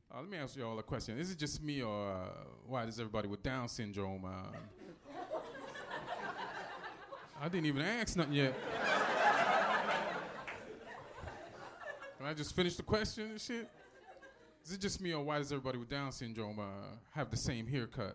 Let me ask you all a question. Is it just me, or why does everybody with Down syndrome? I didn't even ask nothing yet. Can I just finish the question and shit? Is it just me, or why does everybody with Down syndrome have the same haircut?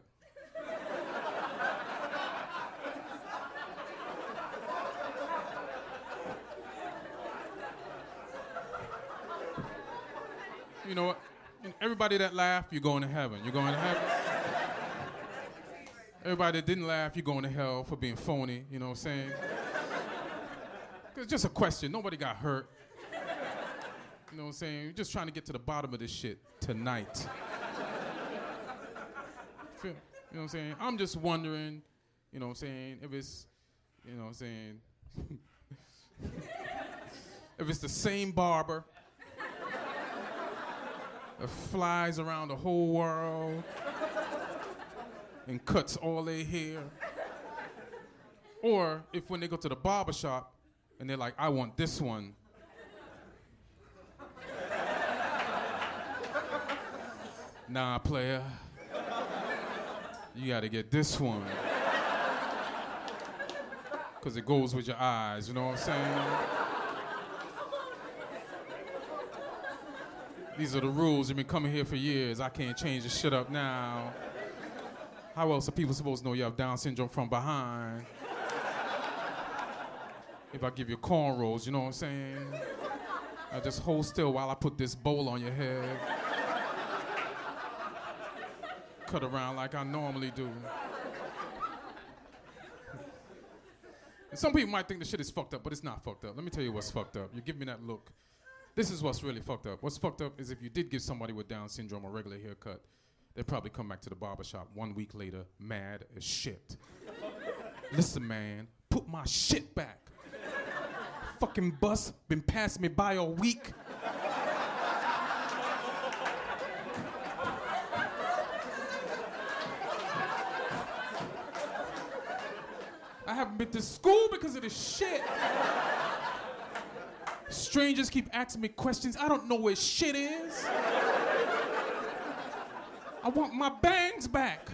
You know what? Everybody that laughed, you're going to heaven. You're going to heaven. Everybody that didn't laugh, you're going to hell for being phony. You know what I'm saying? It's just a question. Nobody got hurt. You know what I'm saying? We're just trying to get to the bottom of this shit tonight. You know what I'm saying? I'm just wondering, you know what I'm saying, if it's, you know what I'm saying, if it's the same barber that flies around the whole world and cuts all their hair. Or if when they go to the barber shop and they're like, I want this one. Nah, player. You gotta get this one. Because it goes with your eyes, you know what I'm saying? These are the rules. You've been coming here for years. I can't change this shit up now. How else are people supposed to know you have Down syndrome from behind? If I give you cornrows, you know what I'm saying? Now just hold still while I put this bowl on your head. Cut around like I normally do. And some people might think the shit is fucked up, but it's not fucked up. Let me tell you what's fucked up. You give me that look. This is what's really fucked up. What's fucked up is if you did give somebody with Down syndrome a regular haircut, they'd probably come back to the barbershop 1 week later, mad as shit. Listen, man, put my shit back. Fucking bus been passing me by all week. I haven't been to school because of this shit. Strangers keep asking me questions. I don't know where shit is. I want my bangs back.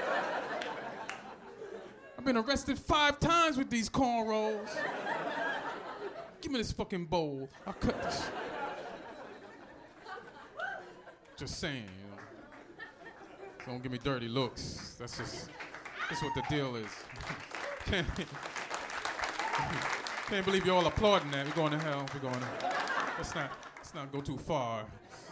I've been arrested 5 times with these cornrows. Give me this fucking bowl. I'll cut this. Just saying, you know. Don't give me dirty looks. That's what the deal is. Can't believe you're all applauding that. We're going to hell. We're going to... Let's not go too far.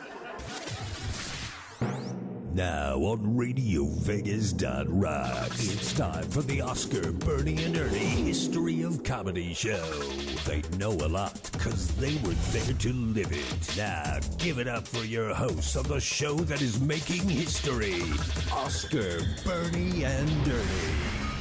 Now on RadioVegas.rock, it's time for the Oscar, Bernie, and Ernie History of Comedy Show. They know a lot because they were there to live it. Now give it up for your hosts of the show that is making history, Oscar, Bernie, and Ernie.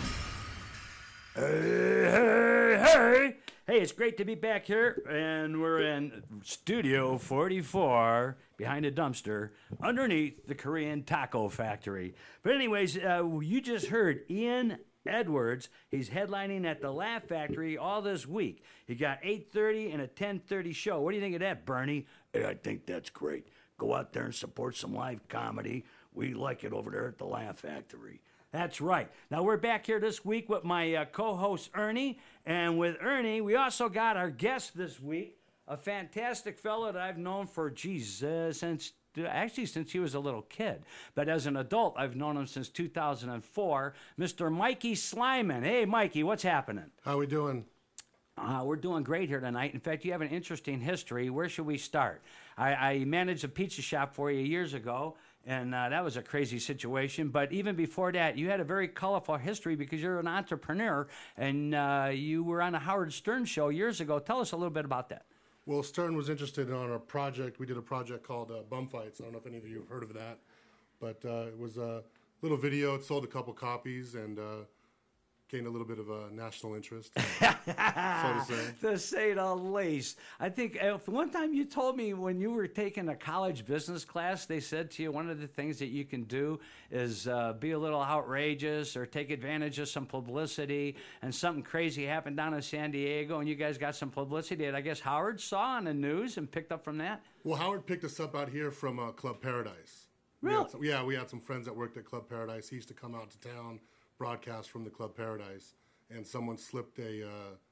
Hey, it's great to be back here, and we're in Studio 44, behind a dumpster, underneath the Korean Taco Factory. But anyways, you just heard Ian Edwards. He's headlining at the Laugh Factory all this week. He got 8:30 and a 10:30 show. What do you think of that, Bernie? Hey, I think that's great. Go out there and support some live comedy. We like it over there at the Laugh Factory. That's right. Now, we're back here this week with my co-host, Ernie. And with Ernie, we also got our guest this week, a fantastic fellow that I've known for, since he was a little kid. But as an adult, I've known him since 2004, Mr. Mikey Slyman. Hey, Mikey, what's happening? How we doing? We're doing great here tonight. In fact, you have an interesting history. Where should we start? I managed a pizza shop for you years ago, and that was a crazy situation. But even before that, you had a very colorful history because you're an entrepreneur, and you were on a Howard Stern show years ago. Tell us a little bit about that. Well, Stern was interested in a project. We did a project called Bum Fights. I don't know if any of you have heard of that, but it was a little video. It sold a couple copies, and gained a little bit of a national interest, so to say. To say the least. I think one time you told me when you were taking a college business class, they said to you one of the things that you can do is be a little outrageous or take advantage of some publicity, and something crazy happened down in San Diego and you guys got some publicity that I guess Howard saw on the news and picked up from that? Well, Howard picked us up out here from Club Paradise. Really? We had some friends that worked at Club Paradise. He used to come out to town, broadcast from the Club Paradise, and someone slipped a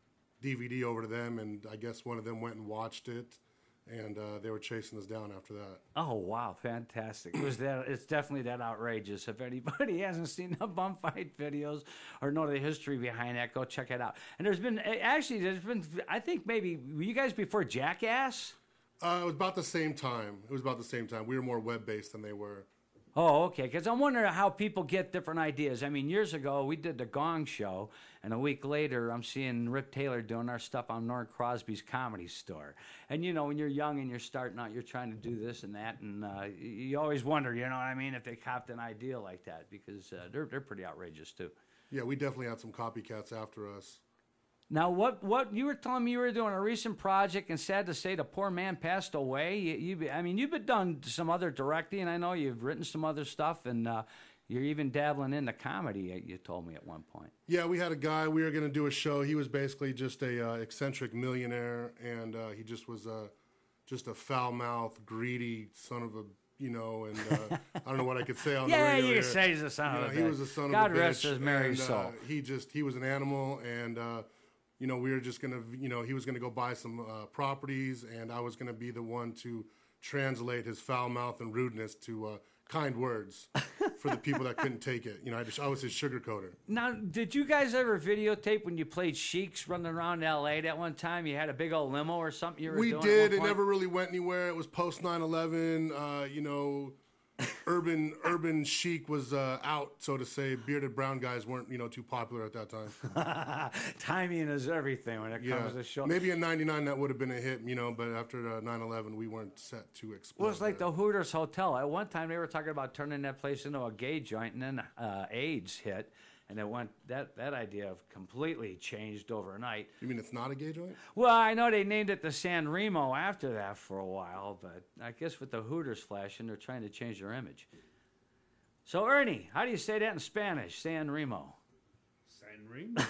DVD over to them, and I guess one of them went and watched it, and they were chasing us down after that. Oh wow, fantastic! It's definitely that outrageous. If anybody hasn't seen the bum fight videos or know the history behind that, go check it out. And there's been I think maybe were you guys before Jackass? It was about the same time. We were more web-based than they were. Oh, okay. Because I'm wondering how people get different ideas. I mean, years ago, we did the Gong Show, and a week later, I'm seeing Rip Taylor doing our stuff on Norm Crosby's Comedy Store. And, you know, when you're young and you're starting out, you're trying to do this and that, and you always wonder, you know what I mean, if they copped an idea like that, because they're pretty outrageous, too. Yeah, we definitely had some copycats after us. Now, what you were telling me you were doing a recent project, and sad to say the poor man passed away. You've been done some other directing, and I know you've written some other stuff, and you're even dabbling into comedy, you told me at one point. Yeah, we had a guy, we were going to do a show. He was basically just a eccentric millionaire, and he just was just a foul-mouthed, greedy son of a, you know, and I don't know what I could say on the radio. Yeah, you can say he's a son of a bitch. He was a son God of a bitch. rest his merry soul. He was an animal, and you know, we were just going to, you know, he was going to go buy some properties, and I was going to be the one to translate his foul mouth and rudeness to kind words for the people that couldn't take it. You know, I was his sugarcoater. Now, did you guys ever videotape when you played Sheiks running around L.A. that one time? You had a big old limo or something you were doing? We did. It never really went anywhere. It was post 9/11. You know, urban chic was out, so to say. Bearded brown guys weren't, you know, too popular at that time. Timing is everything when it comes to show. Maybe in '99 that would have been a hit, you know, but after 9/11 we weren't set to explode. Well, it's like the Hooters Hotel. At one time they were talking about turning that place into a gay joint, and then AIDS hit. And it went that idea completely changed overnight. You mean it's not a gay joint? Well, I know they named it the San Remo after that for a while, but I guess with the Hooters flashing, they're trying to change their image. So, Ernie, how do you say that in Spanish? San Remo. San Remo.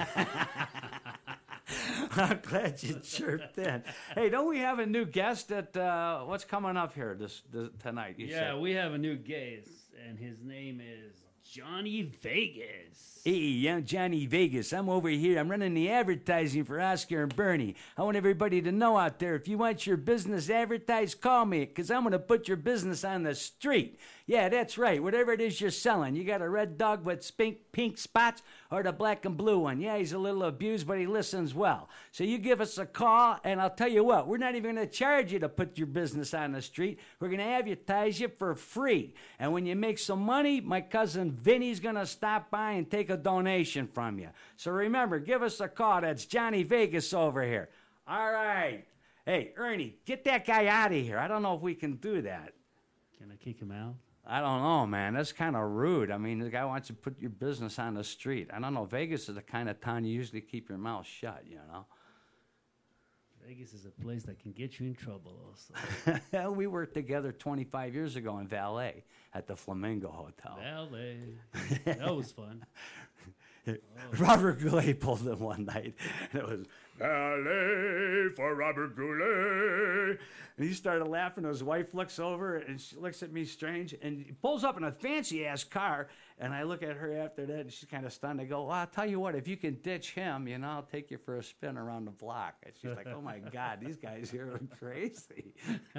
I'm glad you chirped in. Hey, don't we have a new guest at what's coming up here this tonight? Yeah, we have a new guest, and his name is Johnny Vegas. Hey, I'm Johnny Vegas. I'm over here. I'm running the advertising for Oscar and Bernie. I want everybody to know out there, if you want your business advertised, call me, because I'm going to put your business on the street. Yeah, that's right. Whatever it is you're selling. You got a red dog with pink spots or the black and blue one. Yeah, he's a little abused, but he listens well. So you give us a call, and I'll tell you what, we're not even going to charge you to put your business on the street. We're going to advertise you for free. And when you make some money, my cousin Vinny's going to stop by and take a donation from you. So remember, give us a call. That's Johnny Vegas over here. All right. Hey, Ernie, get that guy out of here. I don't know if we can do that. Can I kick him out? I don't know, man. That's kind of rude. I mean, the guy wants to put your business on the street. I don't know. Vegas is the kind of town you usually keep your mouth shut, you know. Vegas is a place that can get you in trouble also. We worked together 25 years ago in Valet at the Flamingo Hotel. Valet. That was fun. Robert Goulet pulled in one night, and it was, Valet for Robert Goulet. and he started laughing. His wife looks over, and she looks at me strange, and he pulls up in a fancy-ass car, and I look at her after that, and she's kind of stunned. I go, well, I'll tell you what, if you can ditch him, you know, I'll take you for a spin around the block. And she's like, oh, my God, these guys here are crazy.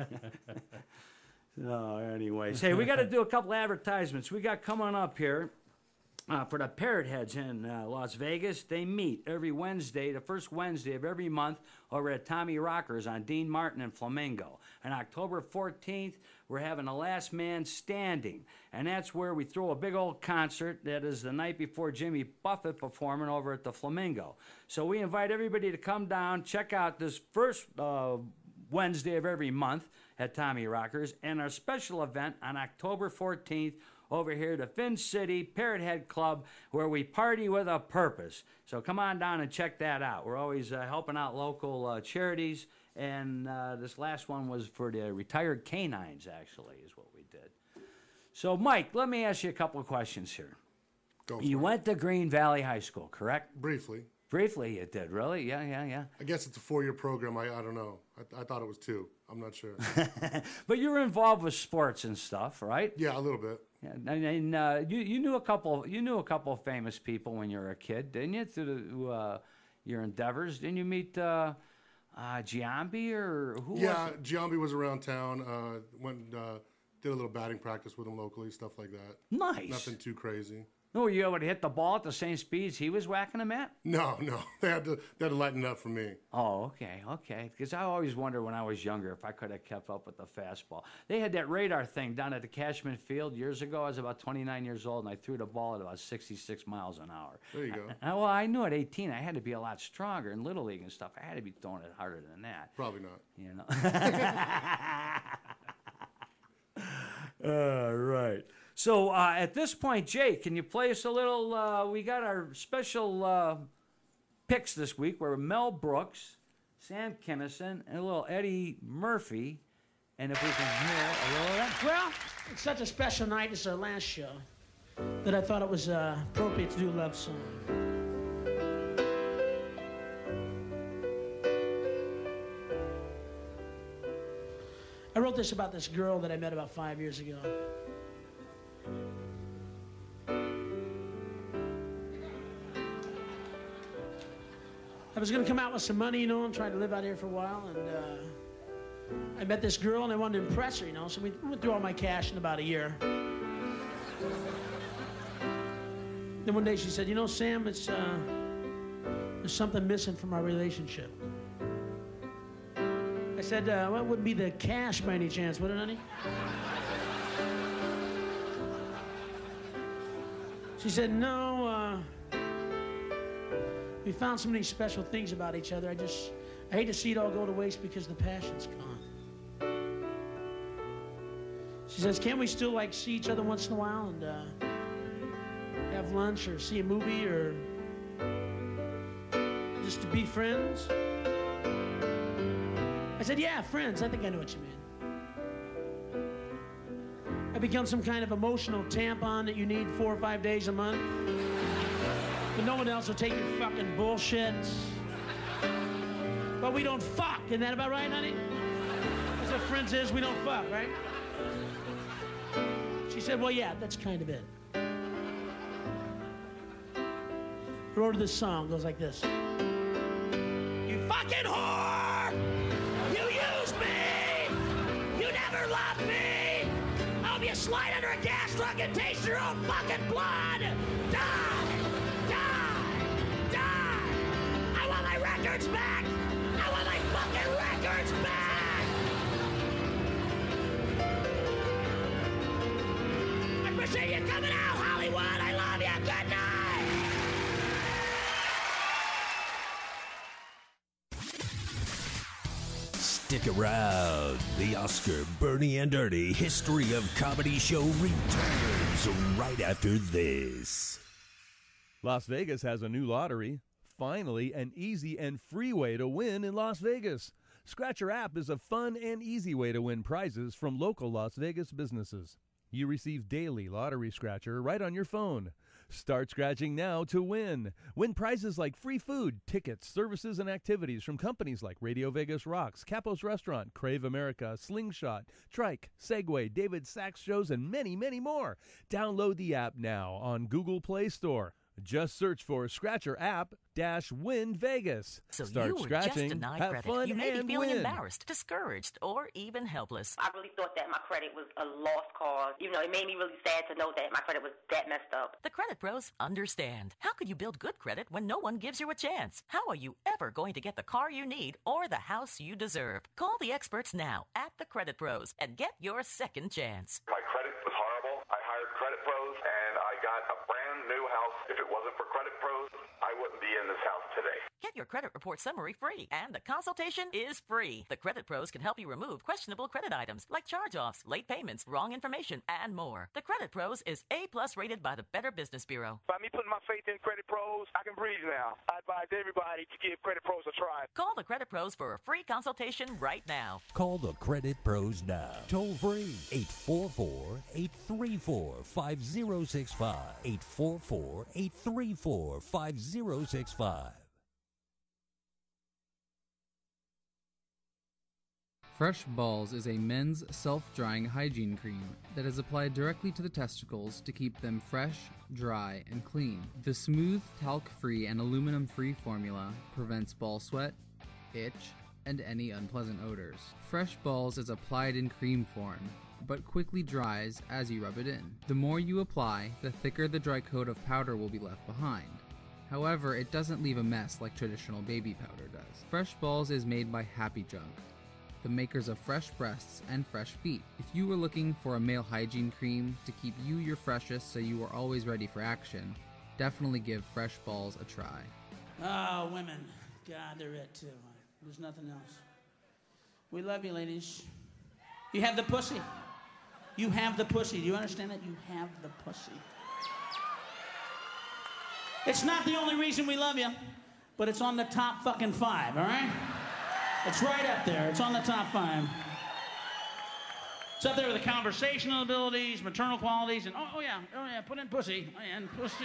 So, anyways, hey, we got to do a couple advertisements. We got coming up here. For the Parrot Heads in Las Vegas, they meet every Wednesday, the first Wednesday of every month, over at Tommy Rockers on Dean Martin and Flamingo. And October 14th, we're having a Last Man Standing. And that's where we throw a big old concert that is the night before Jimmy Buffett performing over at the Flamingo. So we invite everybody to come down, check out this first Wednesday of every month at Tommy Rockers, and our special event on October 14th over here to Fin City Parrot Head Club, where we party with a purpose. So come on down and check that out. We're always helping out local charities, and this last one was for the retired canines, actually, is what we did. So, Mike, let me ask you a couple of questions here. You went to Green Valley High School, correct? Briefly. Briefly you did, really? Yeah. I guess it's a 4-year program. I don't know. I thought it was 2. I'm not sure. But you were involved with sports and stuff, right? Yeah, a little bit. Yeah, and you knew a couple of famous people when you were a kid, didn't you? Through your endeavors, didn't you meet Giambi or who? Yeah, Giambi was around town. Went did a little batting practice with him locally, stuff like that. Nice. Nothing too crazy. No, were you able to hit the ball at the same speeds he was whacking them at? No. They had to lighten up for me. Oh, okay. Because I always wondered when I was younger if I could have kept up with the fastball. They had that radar thing down at the Cashman Field years ago. I was about 29 years old, and I threw the ball at about 66 miles an hour. There you go. Well, I knew at 18 I had to be a lot stronger in Little League and stuff. I had to be throwing it harder than that. Probably not. You know. Right. So at this point, Jay, can you play us a little? We got our special picks this week where Mel Brooks, Sam Kinison, and a little Eddie Murphy. And if we can hear a little of that. Well, it's such a special night. It's our last show that I thought it was appropriate to do a love song. I wrote this about this girl that I met about 5 years ago. I was going to come out with some money, you know, and try to live out here for a while, and I met this girl, and I wanted to impress her, you know, so we went through all my cash in about a year. Then one day she said, you know, Sam, there's something missing from our relationship. I said, well, it wouldn't be the cash by any chance, would it, honey? She said, no, we found so many special things about each other. I hate to see it all go to waste because the passion's gone. She says, can't we still, like, see each other once in a while and have lunch or see a movie or just to be friends? I said, yeah, friends. I think I know what you mean. I become some kind of emotional tampon that you need 4 or 5 days a month. But no one else will take your fucking bullshit. But we don't fuck. Isn't that about right, honey? That's what friends is. We don't fuck, right? She said, well, yeah, that's kind of it. I wrote her this song. It goes like this. You fucking whore! You used me! You never loved me! I hope you slide under a gas truck and taste your own fucking blood! Die! I want my records back! I want my fucking records back! I appreciate you coming out, Hollywood! I love you! Good night! Stick around. The Oscar, Bernie and Ernie History of Comedy Show returns right after this. Las Vegas has a new lottery. Finally, an easy and free way to win in Las Vegas. Scratcher app is a fun and easy way to win prizes from local Las Vegas businesses. You receive daily lottery scratcher right on your phone. Start scratching now to win. Win prizes like free food, tickets, services, and activities from companies like Radio Vegas Rocks, Capo's Restaurant, Crave America, Slingshot, Trike, Segway, David Sachs Shows, and many, many more. Download the app now on Google Play Store. Just search for Scratcher app -Win Vegas. So Start you were scratching, just denied have credit. fun, You may be and feeling win. embarrassed, discouraged, or even helpless. I really thought that my credit was a lost cause. You know, it made me really sad to know that my credit was that messed up. The Credit Pros understand. How could you build good credit when no one gives you a chance? How are you ever going to get the car you need or the house you deserve? Call the experts now at the Credit Pros and get your second chance. My credit was horrible. I hired Credit Pros, and I got a brand new house. If it wasn't for Credit Pros, I wouldn't be in this house today. Get Get your credit report summary free, and the consultation is free. The Credit Pros can help you remove questionable credit items like charge-offs, late payments, wrong information, and more. The Credit Pros is A+ rated by the Better Business Bureau. By me putting my faith in Credit Pros, I can breathe now. I advise everybody to give Credit Pros a try. Call the Credit Pros for a free consultation right now. Call the Credit Pros now. Toll free 844-834-5065. 844-834-5065. Fresh Balls is a men's self-drying hygiene cream that is applied directly to the testicles to keep them fresh, dry, and clean. The smooth, talc-free, and aluminum-free formula prevents ball sweat, itch, and any unpleasant odors. Fresh Balls is applied in cream form, but quickly dries as you rub it in. The more you apply, the thicker the dry coat of powder will be left behind. However, it doesn't leave a mess like traditional baby powder does. Fresh Balls is made by Happy Junk, the makers of fresh breasts and fresh feet. If you were looking for a male hygiene cream to keep you your freshest so you are always ready for action, definitely give Fresh Balls a try. Oh, women. God, they're it too. There's nothing else. We love you, ladies. You have the pussy. You have the pussy. Do you understand that? You have the pussy. It's not the only reason we love you, but it's on the top fucking 5, all right? It's right up there. It's on the top 5. It's up there with the conversational abilities, maternal qualities, and oh yeah, put in pussy, and pussy.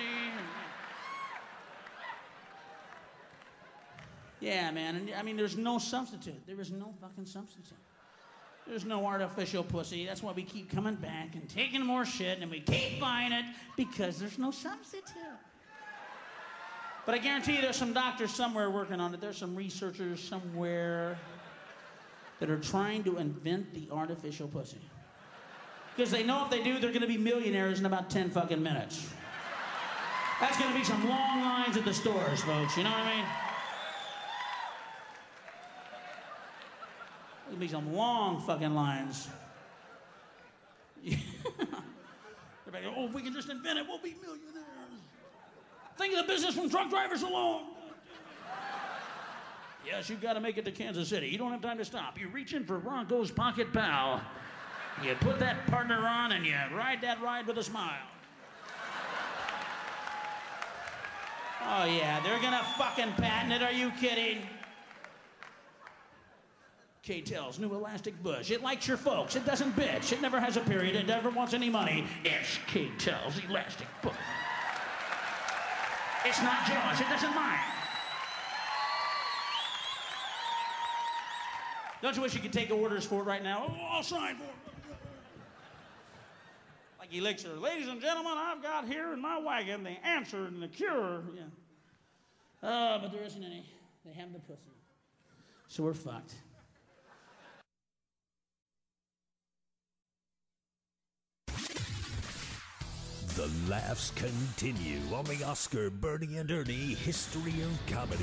Yeah, man, and I mean, there's no substitute. There is no fucking substitute. There's no artificial pussy. That's why we keep coming back and taking more shit, and we keep buying it, because there's no substitute. But I guarantee you there's some doctors somewhere working on it. There's some researchers somewhere that are trying to invent the artificial pussy. Because they know if they do, they're going to be millionaires in about 10 fucking minutes. That's going to be some long lines at the stores, folks. You know what I mean? There'll be some long fucking lines. Everybody go, oh, if we can just invent it, we'll be millionaires. Think of the business from truck drivers alone. Yes, you've got to make it to Kansas City. You don't have time to stop. You reach in for Bronco's Pocket Pal. You put that partner on and you ride that ride with a smile. Oh, yeah, they're going to fucking patent it. Are you kidding? K-Tel's new elastic bush. It likes your folks. It doesn't bitch. It never has a period. It never wants any money. It's K-Tel's elastic bush. It's not Jaws. It doesn't mind. Don't you wish you could take orders for it right now? Oh, I'll sign for it. Like Elixir. Ladies and gentlemen, I've got here in my wagon the answer and the cure. Yeah. But there isn't any. They have the pussy. So we're fucked. The laughs continue on the Oscar, Bernie, and Ernie History of Comedy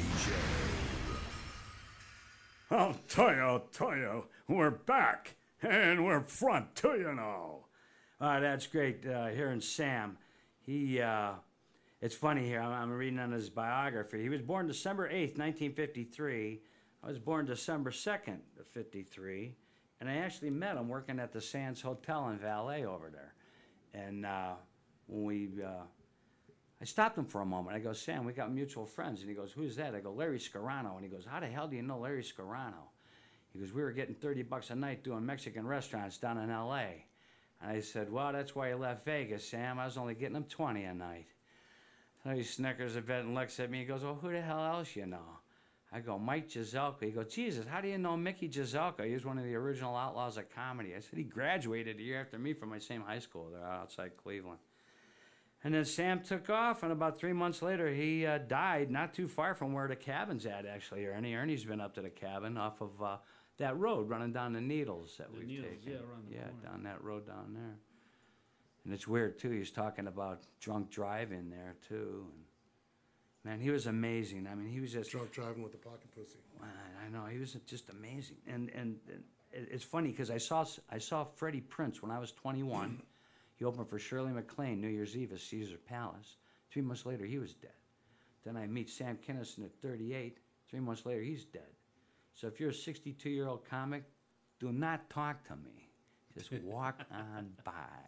Show. I'll tell you, we're back, and we're front to you now. That's great, hearing Sam. It's funny here, I'm reading on his biography. He was born December 8th, 1953. I was born December 2nd of 53, and I actually met him working at the Sands Hotel in Valet over there. And when I stopped him for a moment. I go, Sam, we got mutual friends. And he goes, who's that? I go, Larry Scarano. And he goes, how the hell do you know Larry Scarano? He goes, we were getting $30 a night doing Mexican restaurants down in L.A. And I said, well, that's why you left Vegas, Sam. I was only getting them 20 a night. So he snickers a bit and looks at me. He goes, well, who the hell else you know? I go, Mike Gizelka. He goes, Jesus, how do you know Mickey Gizelka? He was one of the original outlaws of comedy. I said, he graduated a year after me from my same high school there outside Cleveland. And then Sam took off, and about 3 months later, he died not too far from where the cabin's at, actually. Ernie's been up to the cabin off of that road running down the Needles that we've taken. Yeah, around the corner. Down that road down there. And it's weird, too. He's talking about drunk driving there, too. And, man, he was amazing. I mean, he was just... Drunk driving with the pocket pussy. Man, I know. He was just amazing. And it's funny, because I saw Freddie Prinze when I was 21. He opened for Shirley MacLaine New Year's Eve at Caesar Palace. 3 months later, he was dead. Then I meet Sam Kinison at 38. 3 months later, he's dead. So if you're a 62-year-old comic, do not talk to me. Just walk on by.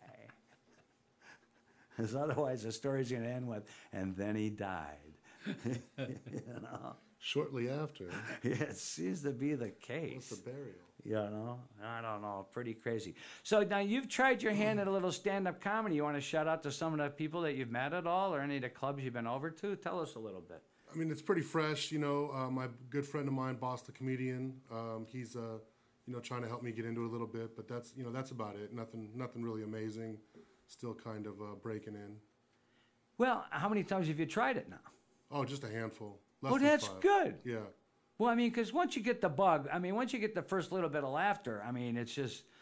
Because otherwise the story's going to end with, and then he died. You know? Shortly after. Yeah, it seems to be the case. What's the burial? You know? I don't know. Pretty crazy. So now you've tried your hand at a little stand-up comedy. You want to shout out to some of the people that you've met at all or any of the clubs you've been over to? Tell us a little bit. I mean, it's pretty fresh. You know, my good friend of mine, Boss the Comedian, he's, you know, trying to help me get into it a little bit. But that's, you know, that's about it. Nothing really amazing. Still kind of breaking in. Well, how many times have you tried it now? Oh, just a handful. Oh, that's good. Yeah. Well, I mean, because once you get the bug, I mean, once you get the first little bit of laughter, I mean, it's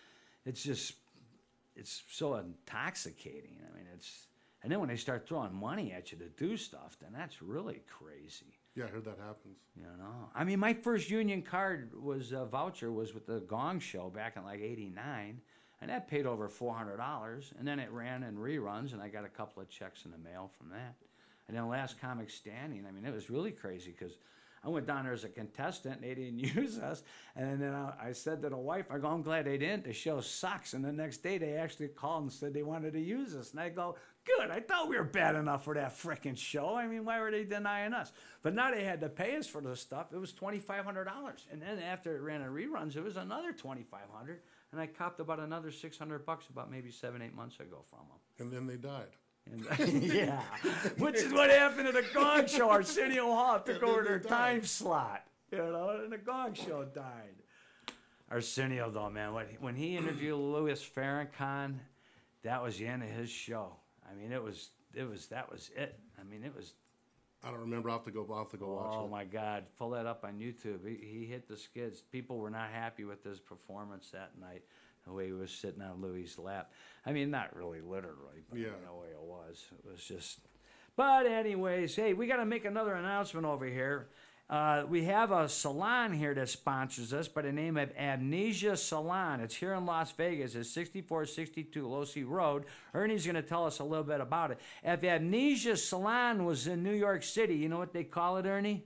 so intoxicating. I mean, and then when they start throwing money at you to do stuff, then that's really crazy. Yeah, I heard that happens. You know, I mean, my first union card voucher was with the Gong Show back in like '89, and that paid over $400. And then it ran in reruns, and I got a couple of checks in the mail from that. And then Last Comic Standing, I mean, it was really crazy because I went down there as a contestant, and they didn't use us. And then I said to the wife, I go, I'm glad they didn't. The show sucks. And the next day, they actually called and said they wanted to use us. And I go, good. I thought we were bad enough for that frickin' show. I mean, why were they denying us? But now they had to pay us for the stuff. It was $2,500. And then after it ran in reruns, it was another $2,500. And I copped about another $600 about maybe 7-8 months ago from them. And then they died. And, yeah, which is what happened at the Gong Show. Arsenio Hall took over their time slot, you know, and the Gong Show died. Arsenio, though, man, when he interviewed Louis Farrakhan, that was the end of his show. I mean, that was it. I mean, it was. I don't remember. I'll have to go watch it. Oh my God, pull that up on YouTube. He hit the skids. People were not happy with his performance that night. The way he was sitting on Louis' lap. I mean, not really literally, but yeah. The way it was. It was just... But anyways, hey, we got to make another announcement over here. We have a salon here that sponsors us by the name of Amnesia Salon. It's here in Las Vegas. It's 6462 Losee Road. Ernie's going to tell us a little bit about it. If Amnesia Salon was in New York City, you know what they call it, Ernie?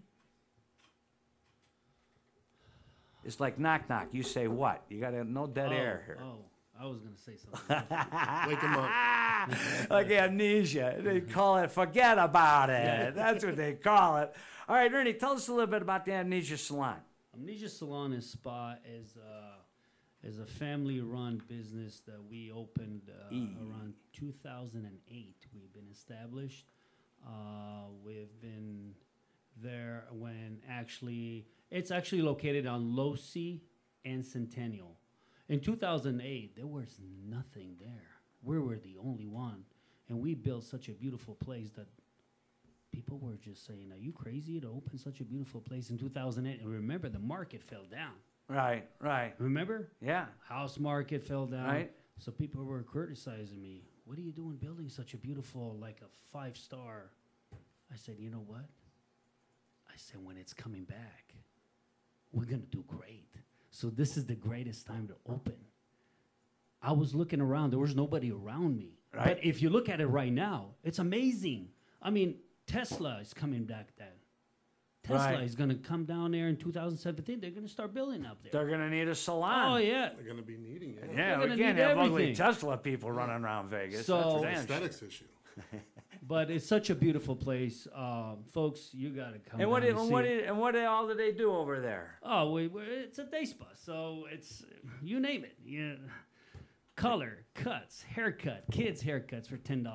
It's like knock knock. You say what? You got no dead air here. Oh, I was gonna say something. Wake him up. Like Amnesia. They call it forget about it. Yeah. That's what they call it. All right, Ernie, tell us a little bit about the Amnesia Salon. Amnesia Salon and Spa is a family-run business that we opened around 2008. We've been established. We've been there when it's actually located on Losee and Centennial. In 2008, there was nothing there. We were the only one, and we built such a beautiful place that people were just saying, are you crazy to open such a beautiful place in 2008? And remember, the market fell down. Right. Remember? Yeah. House market fell down. Right. So people were criticizing me. What are you doing building such a beautiful, like a 5-star? I said, you know what? I said, when it's coming back, we're going to do great. So this is the greatest time to open. I was looking around. There was nobody around me. Right. But if you look at it right now, it's amazing. I mean, Tesla is coming back then. Tesla is going to come down there in 2017. They're going to start building up there. They're going to need a salon. Oh, yeah. They're going to be needing it. Yeah, we can't have ugly Tesla people running around Vegas. So, that's an aesthetics issue. But it's such a beautiful place, folks. You got to come. And what all do they do over there? Oh, it's a day spa, so it's you name it. Yeah, color, cuts, haircut, kids haircuts for $10.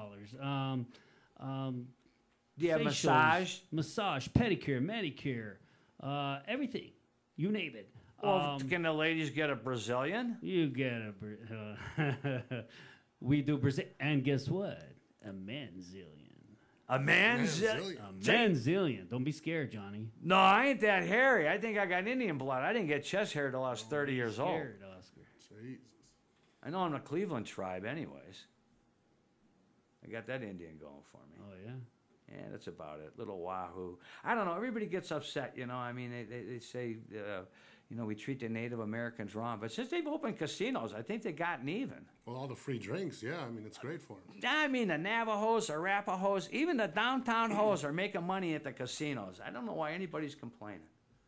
Do you have massage, pedicure, manicure, everything. You name it. Well, can the ladies get a Brazilian? You get a. We do Brazil, and guess what? A manzillion. A manzillion? A manzillion. Don't be scared, Johnny. No, I ain't that hairy. I think I got Indian blood. I didn't get chest hair till I was 30 years old. Oscar. Jesus. I know I'm a Cleveland tribe anyways. I got that Indian going for me. Oh, yeah? Yeah, that's about it. Little wahoo. I don't know. Everybody gets upset, you know. I mean, they say, you know, we treat the Native Americans wrong. But since they've opened casinos, I think they've gotten even. Well, all the free drinks, yeah. I mean, it's great for them. I mean, the Navajos, the Arapahoes, even the downtown hoes are making money at the casinos. I don't know why anybody's complaining.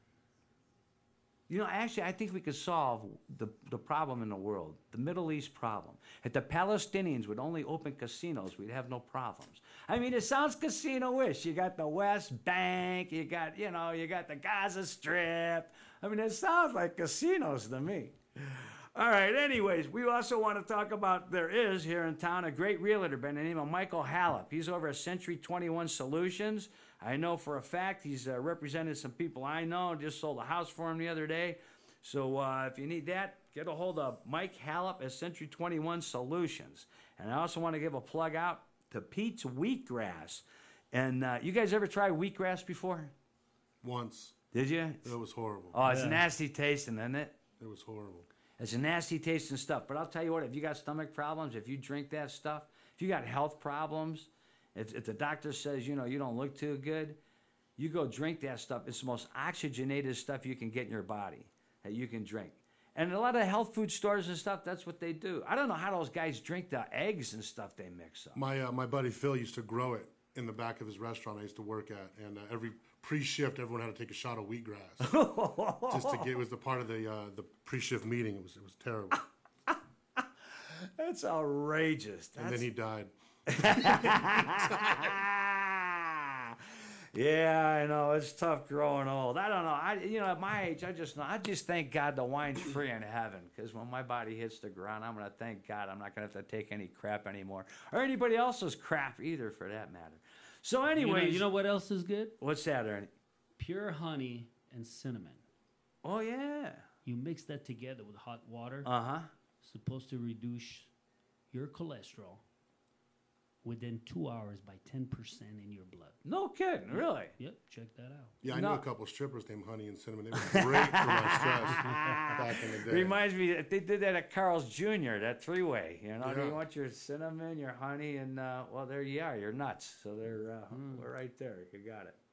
You know, actually, I think we could solve the problem in the world, the Middle East problem. If the Palestinians would only open casinos, we'd have no problems. I mean, it sounds casino-ish. You got the West Bank, you got the Gaza Strip. I mean, it sounds like casinos to me. All right, anyways, we also want to talk about, there is here in town a great realtor by the name of Michael Hallop. He's over at Century 21 Solutions. I know for a fact he's represented some people I know, just sold a house for him the other day. So if you need that, get a hold of Mike Hallop at Century 21 Solutions. And I also want to give a plug out to Pete's Wheatgrass. And you guys ever tried wheatgrass before? Once. Did you? It was horrible. Oh, it's nasty tasting, isn't it? It was horrible. It's a nasty tasting stuff. But I'll tell you what, if you got stomach problems, if you drink that stuff, if you got health problems, if the doctor says, you don't look too good, you go drink that stuff. It's the most oxygenated stuff you can get in your body that you can drink. And a lot of health food stores and stuff, that's what they do. I don't know how those guys drink the eggs and stuff they mix up. My buddy Phil used to grow it in the back of his restaurant I used to work at. And every pre-shift, everyone had to take a shot of wheatgrass. Just to get, it was the part of the pre-shift meeting. It was terrible. That's outrageous. And then he died. Yeah, I know. It's tough growing old. I don't know. At my age, I just thank God the wine's free in heaven, because when my body hits the ground, I'm going to thank God I'm not going to have to take any crap anymore, or anybody else's crap either, for that matter. So anyways. You know what else is good? What's that, Ernie? Pure honey and cinnamon. Oh, yeah. You mix that together with hot water. Uh-huh. Supposed to reduce your cholesterol within 2 hours by 10% in your blood. No kidding, really? Yep, check that out. Yeah, I knew a couple strippers named Honey and Cinnamon. They were great for my stress back in the day. Reminds me, they did that at Carl's Jr., that three-way. Do you want your cinnamon, your honey, and, well, there you are, your nuts. So they're we're right there. You got it.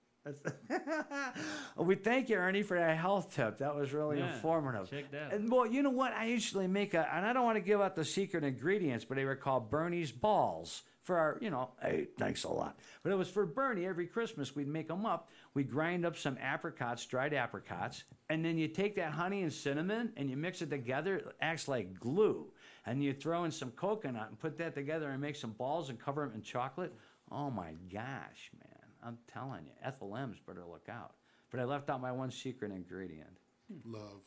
We thank you, Ernie, for that health tip. That was really informative. Check that out. And, well, you know what? I usually make and I don't want to give out the secret ingredients, but they were called Bernie's Balls. For our, hey, thanks a lot. But it was for Bernie. Every Christmas, we'd make them up. We'd grind up some apricots, dried apricots, and then you take that honey and cinnamon and you mix it together. It acts like glue. And you throw in some coconut and put that together and make some balls and cover them in chocolate. Oh, my gosh, man. I'm telling you, Ethel M's better look out. But I left out my one secret ingredient. Love.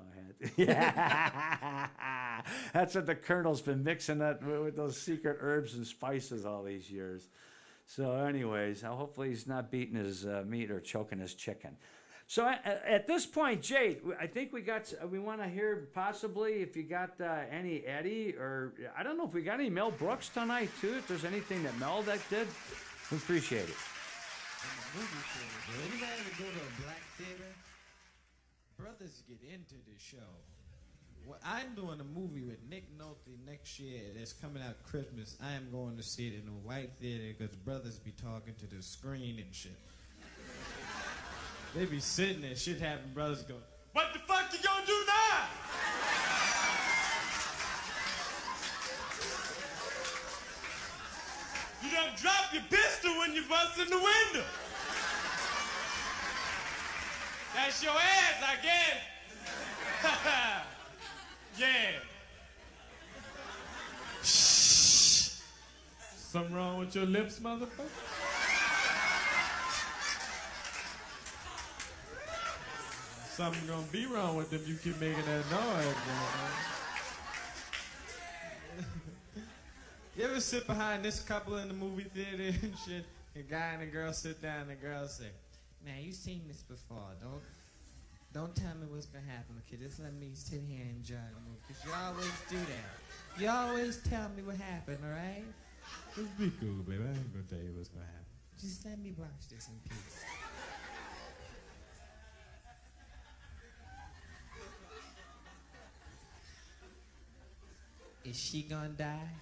Yeah. That's what the Colonel's been mixing that with those secret herbs and spices all these years. So anyways, hopefully he's not beating his meat or choking his chicken. So at this point, Jay, I think we want to hear possibly if you got any Eddie, or I don't know if we got any Mel Brooks tonight too. If there's anything that Mel that did, we appreciate it. Anybody ever go to a black theater? Brothers get into the show. Well, I'm doing a movie with Nick Nolte next year that's coming out Christmas. I am going to see it in a white theater because brothers be talking to the screen and shit. They be sitting there, shit happen, brothers go, "What the fuck you gonna do now?" You done drop your pistol when you bust in the window. That's your ass, I guess. Yeah. Shh. Something wrong with your lips, motherfucker? Something gonna be wrong with them. You keep making that noise, man. You ever sit behind this couple in the movie theater and shit? A guy and a girl sit down and the girl say, "Man, you seen this before. Don't tell me what's gonna happen, okay? Just let me sit here and enjoy the movie. Because you always do that. You always tell me what happened, all right? Just be cool, baby. I ain't gonna tell you what's gonna happen. Just let me watch this in peace." Is she gonna die?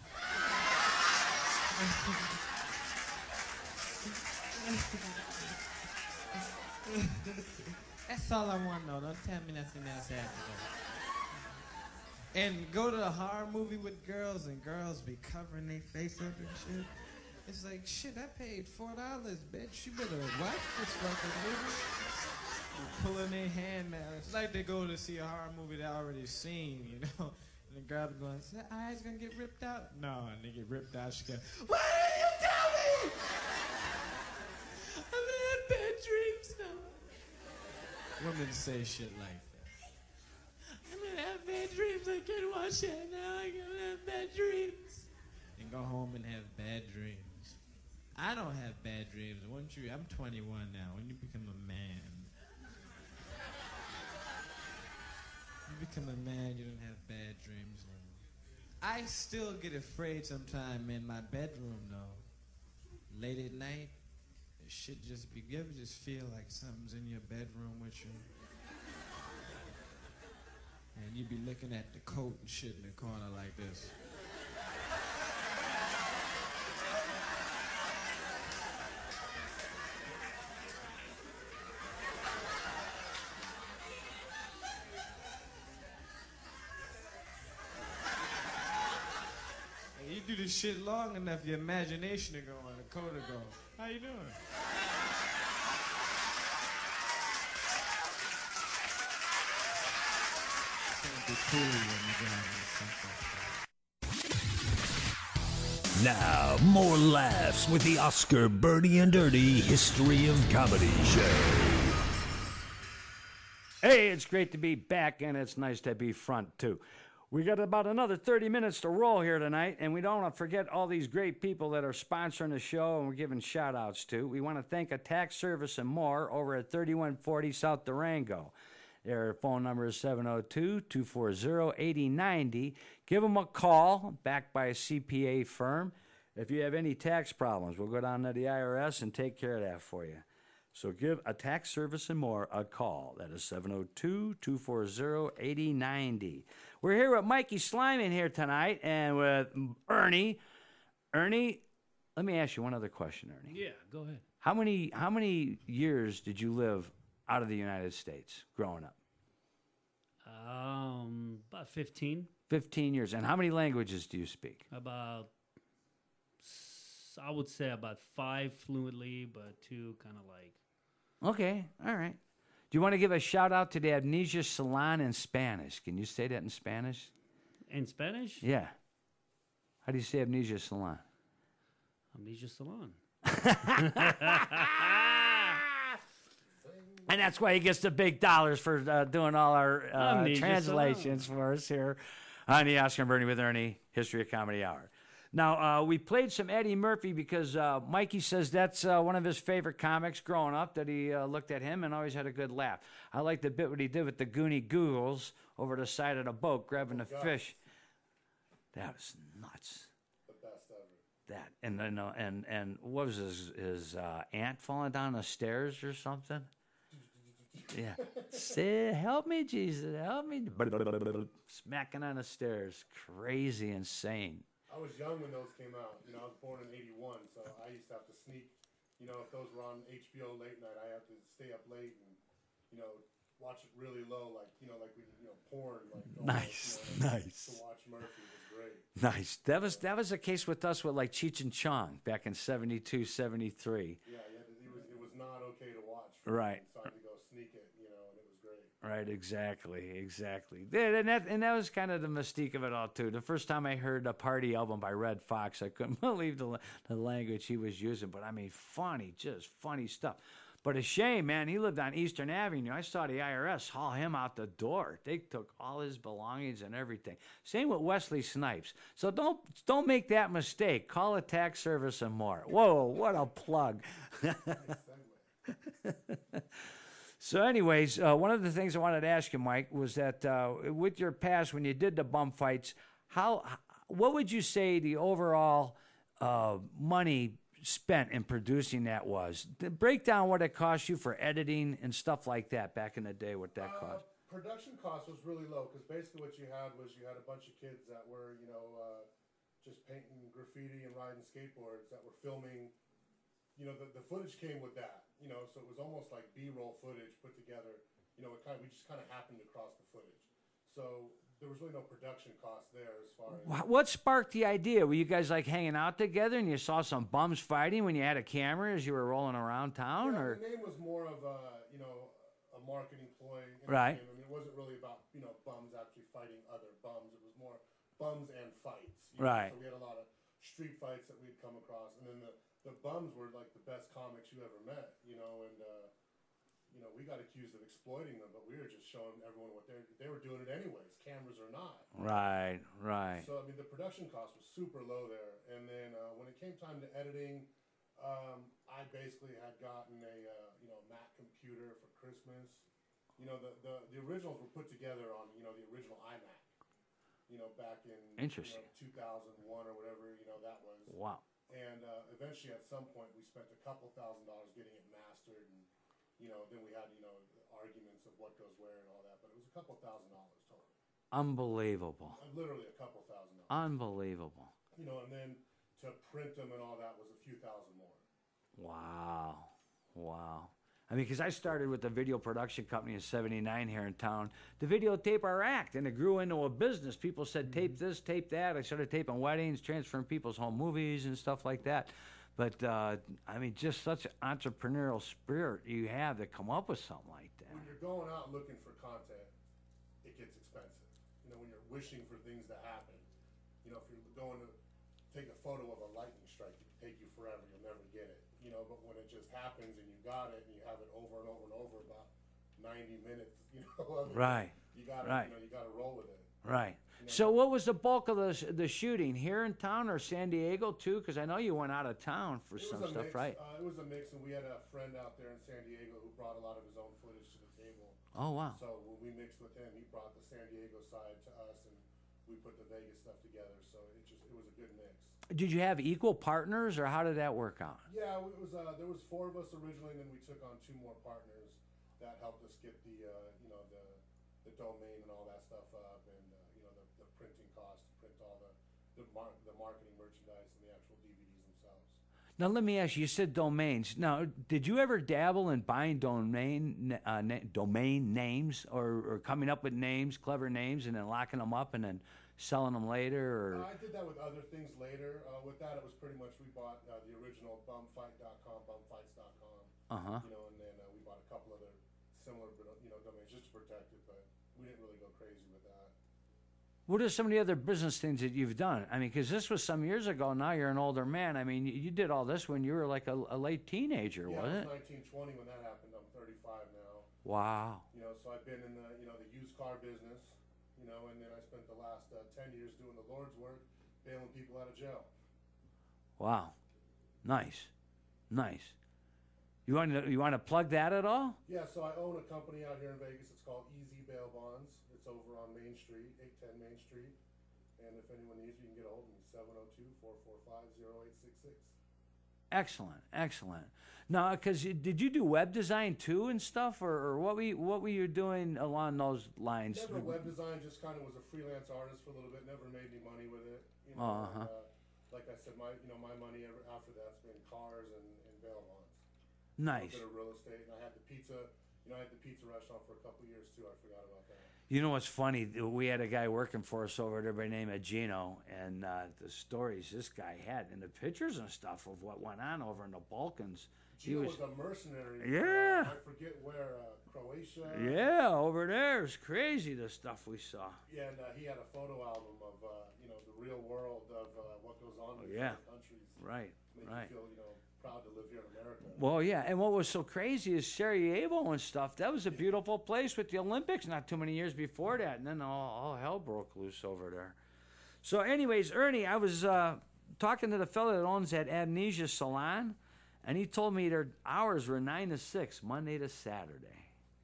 That's all I want to know. Don't tell me nothing else after that. And go to a horror movie with girls, and girls be covering their face up and shit. It's like, shit, I paid $4, bitch. You better watch this fucking movie. pulling their hand out. It's like they go to see a horror movie they already seen, you know. And the girl going, "Is that eyes gonna get ripped out?" No, and they get ripped out. She goes, "Why didn't you tell me? I'm gonna have bad dreams now." Women say shit like that. I'm gonna have bad dreams. I can't watch that now. I'm gonna have bad dreams. And go home and have bad dreams. I don't have bad dreams. Once you, I'm 21 now. When you become a man, you become a man. You don't have bad dreams no more. I still get afraid sometime in my bedroom though. Late at night, it should just be. You ever just feel like something's in your bedroom with you? And you be looking at the coat and shit in the corner like this. And you do this shit long enough, your imagination will go and the coat will go, "How you doing?" Now, more laughs with the Oscar Bernie and Ernie History of Comedy Show. Hey, it's great to be back, and it's nice to be front, too. We got about another 30 minutes to roll here tonight, and we don't want to forget all these great people that are sponsoring the show and we're giving shout-outs to. We want to thank Attack Service and More over at 3140 South Durango. Their phone number is 702-240-8090. Give them a call, backed by a CPA firm. If you have any tax problems, we'll go down to the IRS and take care of that for you. So give Attack Service and More a call. That is 702-240-8090. We're here with Mikey Slyman here tonight and with Ernie. Ernie, let me ask you one other question, Ernie. Yeah, go ahead. How many years did you live out of the United States growing up? About 15. 15 years. And how many languages do you speak? I would say about 5 fluently, but 2 kind of like. Okay, all right. Do you want to give a shout out to the Amnesia Salon in Spanish? Can you say that in Spanish? In Spanish? Yeah. How do you say Amnesia Salon? Amnesia Salon. And that's why he gets the big dollars for doing all our translations for us here on the Oscar and Bernie with Ernie History of Comedy Hour. Now, we played some Eddie Murphy because Mikey says that's one of his favorite comics growing up, that he looked at him and always had a good laugh. I like the bit what he did with the Goonie Googles over the side of the boat grabbing the fish. That was nuts. The best ever. That and what was his aunt falling down the stairs or something? Yeah. Say, help me, Jesus, help me. Smacking on the stairs. Crazy, insane. I was young when those came out. You know, I was born in '81, so I used to have to sneak. You know, if those were on HBO late night, I had to stay up late and, you know, watch it really low, like porn. Like nice. To watch Murphy was great. Nice. That was the case with us with like Cheech and Chong back in '72, '73. Yeah. It was not okay to watch. Right. So I had to go sneak it, and it was great. Right, exactly. And that was kind of the mystique of it all, too. The first time I heard a Party album by Red Fox, I couldn't believe the language he was using. But, I mean, just funny stuff. But a shame, man. He lived on Eastern Avenue. I saw the IRS haul him out the door. They took all his belongings and everything. Same with Wesley Snipes. So don't make that mistake. Call a tax service and more. Whoa, what a plug. So anyways, one of the things I wanted to ask you, Mike, was that with your past, when you did the bum fights, what would you say the overall money spent in producing that was? Break down what it cost you for editing and stuff like that back in the day, what that cost. Production cost was really low because basically what you had a bunch of kids that were, just painting graffiti and riding skateboards that were filming. The footage came with that, so it was almost like B-roll footage put together. We just kind of happened across the footage. So there was really no production cost there as far as... What sparked the idea? Were you guys like hanging out together and you saw some bums fighting when you had a camera as you were rolling around town? Yeah, or the name was more of a marketing ploy. In Right. The game. I mean, it wasn't really about, you know, bums actually fighting other bums. It was more bums and fights. You know? Right. So we had a lot of street fights that we'd come across. And then the bums were like the best comics you ever met, you know, and, you know, we got accused of exploiting them, but we were just showing everyone what they were doing it anyways, cameras or not. Right. So, I mean, the production cost was super low there. And then when it came time to editing, I basically had gotten a, you know, Mac computer for Christmas. You know, the originals were put together on, you know, the original iMac. You know, back in Interesting. You know, 2001 or whatever, you know, that was. Wow. And eventually at some point we spent a couple $1,000s getting it mastered, and, you know, then we had, you know, arguments of what goes where and all that, but it was a couple $1,000s total. Unbelievable. Literally a couple $1,000s. Unbelievable. You know, and then to print them and all that was a few thousand more. Wow. I mean, because I started with a video production company in '79 here in town to videotape our act, and it grew into a business. People said, tape this, tape that. I started taping weddings, transferring people's home movies and stuff like that. But, I mean, just such an entrepreneurial spirit you have to come up with something like that. When you're going out looking for content, it gets expensive. You know, when you're wishing for things to happen. You know, if you're going to take a photo of a lightning strike, it can take you forever. You'll never get it. You know, but when it just happens and you got it and you have it over and over and over about 90 minutes, you know, of it, Right. You gotta, Right. you know, you gotta roll with it. Right. You know, So what was the bulk of the shooting? Here in town or San Diego, too? Because I know you went out of town for it some was a stuff, mix. right? It was a mix, and we had a friend out there in San Diego who brought a lot of his own footage to the table. Oh, wow. So when we mixed with him, he brought the San Diego side to us, and we put the Vegas stuff together. So it was a good mix. Did you have equal partners, or how did that work out? Yeah, it was. There was 4 of us originally, and then we took on 2 more partners that helped us get the, you know, the domain and all that stuff up, and you know, the printing costs to print all the marketing merchandise and the actual DVDs themselves. Now, let me ask you, you said domains. Now, did you ever dabble in buying domain names or coming up with names, clever names, and then locking them up and then selling them later? Or I did that with other things later. With that, it was pretty much we bought the original bumfight.com, bumfights.com. You know, and then we bought a couple other similar, you know, domains just to protect it, but we didn't really go crazy with that. What are some of the other business things that you've done? I mean, because this was some years ago. Now you're an older man. I mean, you did all this when you were like a late teenager, wasn't it? Yeah, it was 1920 when that happened. I'm 35 now. Wow. You know, so I've been in the, you know, the used car business, you know, and then I spent the last 10 years doing the Lord's work, bailing people out of jail. Wow. Nice. You want to plug that at all? Yeah, so I own a company out here in Vegas. It's called Easy Bail Bonds. It's over on Main Street, 810 Main Street. And if anyone needs me, you can get a hold of me, 702-445-0866. Excellent. Now, because did you do web design too and stuff, or what were you doing along those lines? Never web design, just kind of was a freelance artist for a little bit. Never made any money with it. You know, and, like I said, my money after that's been cars and bail bonds. Nice. A bit of real estate, and I had the pizza. You know, I had the pizza restaurant for a couple of years too. I forgot about that. You know what's funny? We had a guy working for us over there by the name of Gino, and the stories this guy had, and the pictures and stuff of what went on over in the Balkans. Gino was a mercenary. Yeah. I forget where, Croatia. Yeah, over there. It's crazy, the stuff we saw. Yeah, and he had a photo album of, you know, the real world of what goes on in other countries. Right. Make you feel, you know, proud to live here in America. Well, yeah, and what was so crazy is Sarajevo and stuff. That was a beautiful place with the Olympics not too many years before that, and then all hell broke loose over there. So, anyways, Ernie, I was talking to the fellow that owns that Amnesia Salon, and he told me their hours were 9 to 6, Monday to Saturday.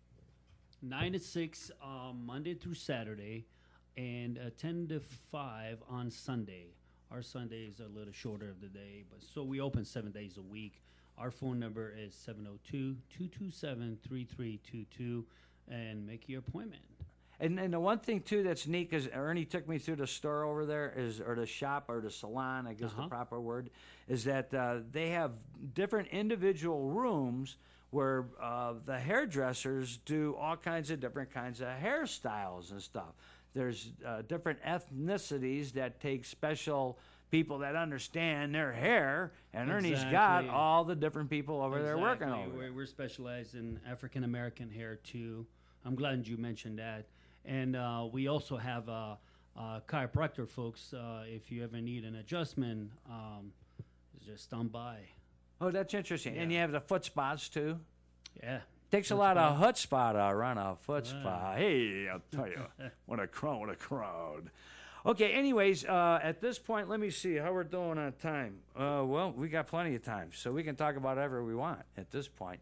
9 to 6 Monday through Saturday, and 10 to 5 on Sunday. Our Sundays are a little shorter of the day, but so we open 7 days a week. Our phone number is 702-227-3322, and make your appointment. And the one thing, too, that's neat, because Ernie took me through the store over there, or the shop, or the salon, I guess the proper word, is that they have different individual rooms where the hairdressers do all kinds of different kinds of hairstyles and stuff. There's different ethnicities that take special people that understand their hair, and Ernie's got Exactly. all the different people over there working Exactly. over there. We're specialized in African American hair too. I'm glad you mentioned that. And we also have chiropractor folks. If you ever need an adjustment, just stop by. Oh, that's interesting. And you have the foot spots too? Yeah. Takes a Foot lot of spot. chutzpah to run a foot spa. Hey, I'll tell you, what a crowd. Okay, anyways, at this point, let me see how we're doing on time. Well, we got plenty of time, so we can talk about whatever we want at this point.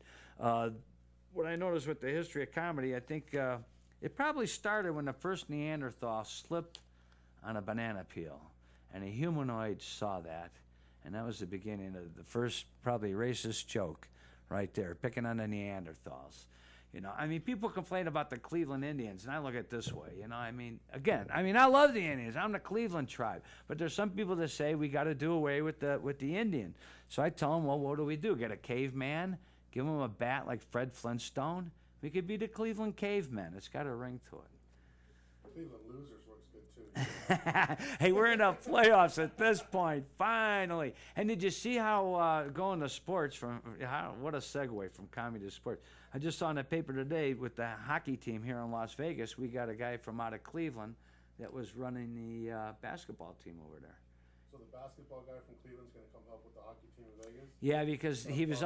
What I noticed with the history of comedy, I think it probably started when the first Neanderthal slipped on a banana peel, and a humanoid saw that, and that was the beginning of the first probably racist joke right there, picking on the Neanderthals. You know, I mean, people complain about the Cleveland Indians, and I look at it this way. You know, I mean, again, I love the Indians. I'm the Cleveland tribe, but there's some people that say we got to do away with the Indian. So I tell them, well, what do we do? Get a caveman, give him a bat like Fred Flintstone. We could be the Cleveland cavemen. It's got a ring to it. Cleveland losers works good too. Hey, we're in the playoffs at this point, finally. And did you see how going to sports what a segue from comedy to sports. I just saw in the paper today with the hockey team here in Las Vegas, we got a guy from out of Cleveland that was running the basketball team over there. So the basketball guy from Cleveland's going to come help with the hockey team in Vegas? Yeah, because he was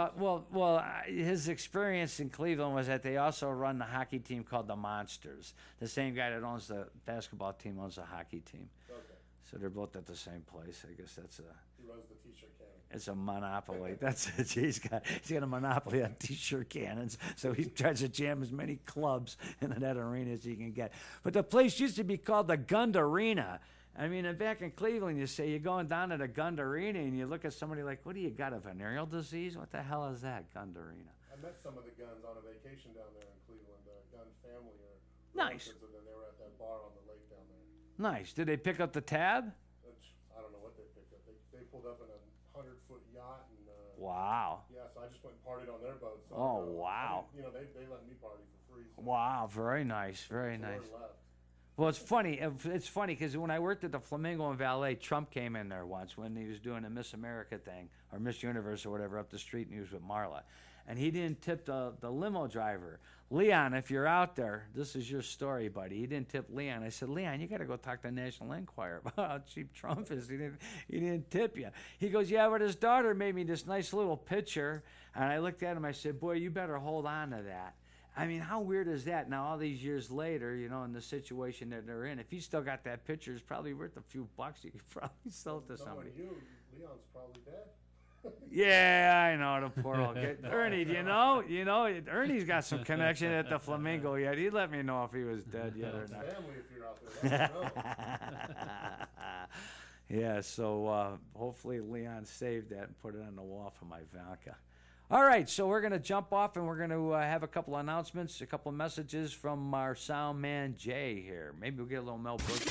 his experience in Cleveland was that they also run the hockey team called the Monsters. The same guy that owns the basketball team owns the hockey team. Okay. So they're both at the same place. I guess that's He runs the t-shirt cannon. it's a monopoly. That's it. He's got a monopoly on t-shirt cannons. So he tries to jam as many clubs into that arena as he can get. But the place used to be called the Gund Arena. I mean, back in Cleveland, you say you're going down to the Gund Arena and you look at somebody like, what do you got, a venereal disease? What the hell is that, Gund Arena? I met some of the Guns on a vacation down there in Cleveland. The Gun family are Nice. relatives, and then they were at that bar on the lake down there. Nice. Did they pick up the tab? I don't know what they picked up. They pulled up in a 100-foot yacht. And, Wow. Yeah, so I just went and partied on their boat. So, Oh, wow. they let me party for free. So Wow, very nice, very nice. Left. Well, it's funny. It's funny because when I worked at the Flamingo in Valet, Trump came in there once when he was doing a Miss America thing or Miss Universe or whatever up the street, and he was with Marla, and he didn't tip the limo driver. Leon, if you're out there, this is your story, buddy. He didn't tip Leon. I said, Leon, you got to go talk to the National Enquirer about how cheap Trump is. He didn't tip you. He goes, yeah, but his daughter made me this nice little picture, and I looked at him. I said, boy, you better hold on to that. I mean, how weird is that? Now, all these years later, you know, in the situation that they're in, if you still got that picture, it's probably worth a few bucks. You could probably sell it to somebody. Leon's probably dead. Yeah, I know, the poor old kid. Ernie, do you know, Ernie's got some connection at the Flamingo yet. He'd let me know if he was dead yet or not. Family, if you're out there. Let us know. Yeah, so hopefully Leon saved that and put it on the wall for my Valka. All right, so we're going to jump off and we're going to have a couple announcements, a couple messages from our sound man, Jay, here. Maybe we'll get a little Mel Brooks.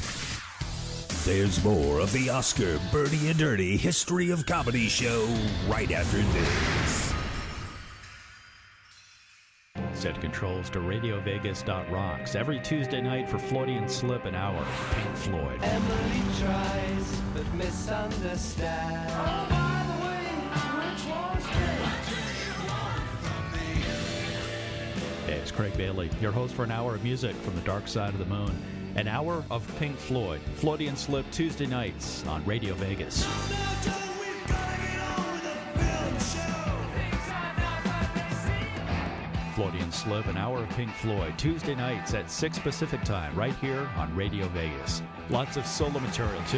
There's more of the Oscar, Bernie and Ernie History of Comedy show right after this. Set controls to RadioVegas.rocks every Tuesday night for Floridian Slip an hour. Pink Floyd. Emily tries but misunderstands. Oh, by the way, which one's Hey, it's Craig Bailey, your host for an hour of music from the dark side of the moon. An hour of Pink Floyd. Floridian Slip Tuesday nights on Radio Vegas. Floridian Slip, an hour of Pink Floyd, Tuesday nights at 6 Pacific time, right here on Radio Vegas. Lots of solo material, too.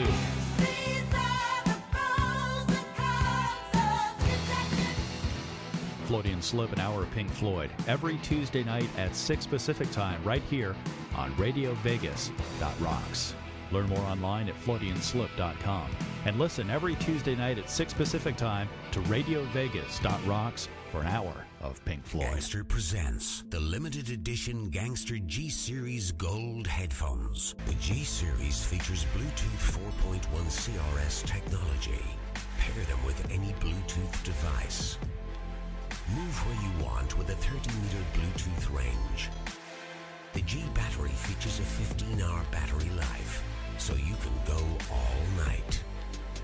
Floridian Slip, an hour of Pink Floyd, every Tuesday night at 6 Pacific time, right here on RadioVegas.rocks. Learn more online at FloridianSlip.com. And listen every Tuesday night at 6 Pacific time to RadioVegas.rocks for an hour of Pink Floyd. Gangster presents the limited edition Gangster G-Series Gold headphones. The G-Series features Bluetooth 4.1 CRS technology. Pair them with any Bluetooth device. Move where you want with a 30-meter Bluetooth range. The G battery features a 15-hour battery life, so you can go all night.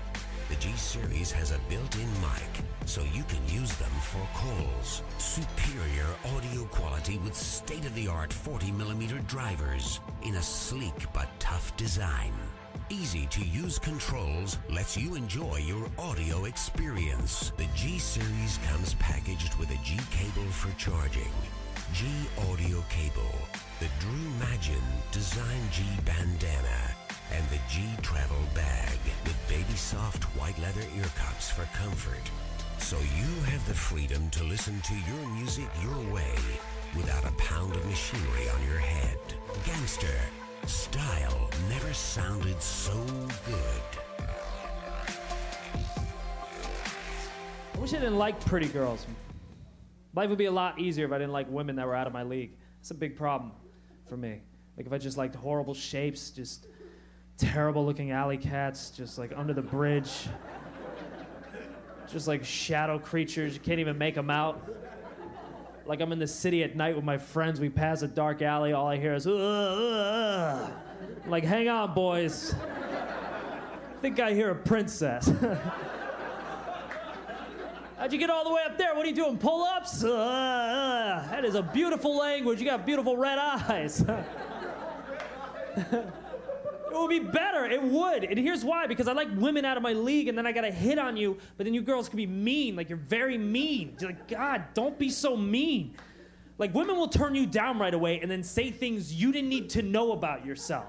G-Series has a built-in mic, so you can use them for calls. Superior audio quality with state-of-the-art 40mm drivers in a sleek but tough design. Easy-to-use controls lets you enjoy your audio experience. The G-Series comes packaged with a G cable for charging, G audio cable, the Drew Magin Design G bandana, and the G travel bag with baby soft white leather ear cups for comfort. So you have the freedom to listen to your music your way without a pound of machinery on your head. Gangster style never sounded so good. I wish I didn't like pretty girls. Life would be a lot easier if I didn't like women that were out of my league. It's a big problem for me. Like if I just liked horrible shapes, just terrible looking alley cats, just like under the bridge. Just like shadow creatures, you can't even make them out. Like I'm in the city at night with my friends, we pass a dark alley, all I hear is, I'm like, hang on, boys. I think I hear a princess. How'd you get all the way up there? What are you doing, pull-ups? That is a beautiful language. You got beautiful red eyes. It would be better. It would. And here's why. Because I like women out of my league, and then I got to hit on you, but then you girls can be mean. Like, you're very mean. You're like, God, don't be so mean. Like, women will turn you down right away and then say things you didn't need to know about yourself.